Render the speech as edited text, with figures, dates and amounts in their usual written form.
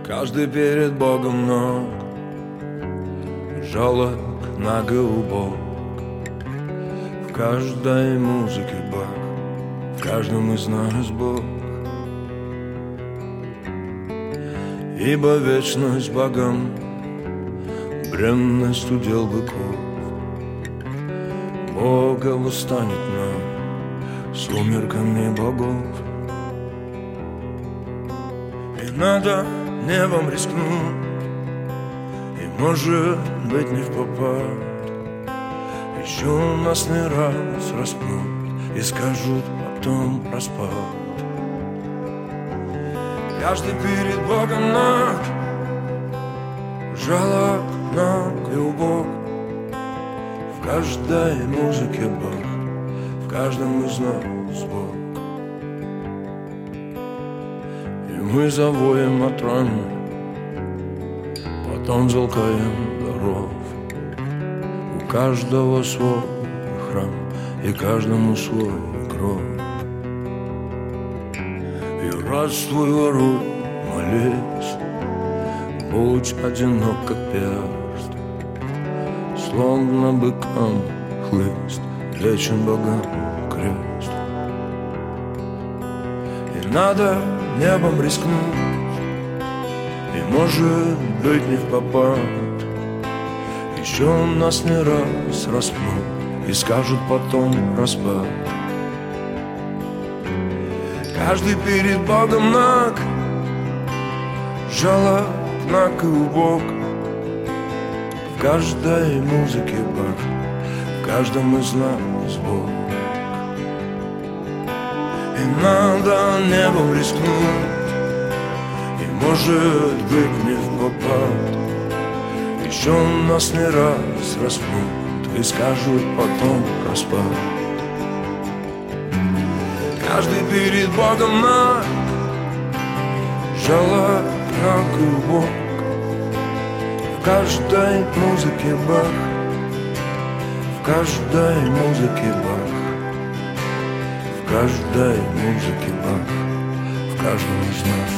Каждый перед Богом ног, жалок на глубок. В каждой музыке Бог, в каждом из нас Бог. Ибо вечность богам, бренность удел быков. Бога восстанет нам сумерками богов. И надо небом рискнуть, и может быть не впопад. Еще нас не раз распнут и скажут потом распад. Каждый перед Богом наг, жалок, наг и убог. В каждой музыке Бог, в каждом из нас Бог. И мы завоем от ран, потом залкаем даров. У каждого свой храм и каждому свой гроб. И раз твой воруй, молись, будь одинок, как перст. Словно быкам хлыст, лечен богам крест. И надо небом рискнуть, и может быть не впопад. Еще нас не раз распнут и скажут потом распад. Каждый перед Богом наг, жалок, наг и убог. В каждой музыке Бог, в каждом из нас Бог. И надо небом рискнуть, и может быть не впопад. Еще нас не раз распнут и скажут потом распад. Каждый перед Богом наг, жалок, наг и убог. В каждой музыке Бог, в каждой музыке Бог, в каждой музыке Бог, в каждом из нас.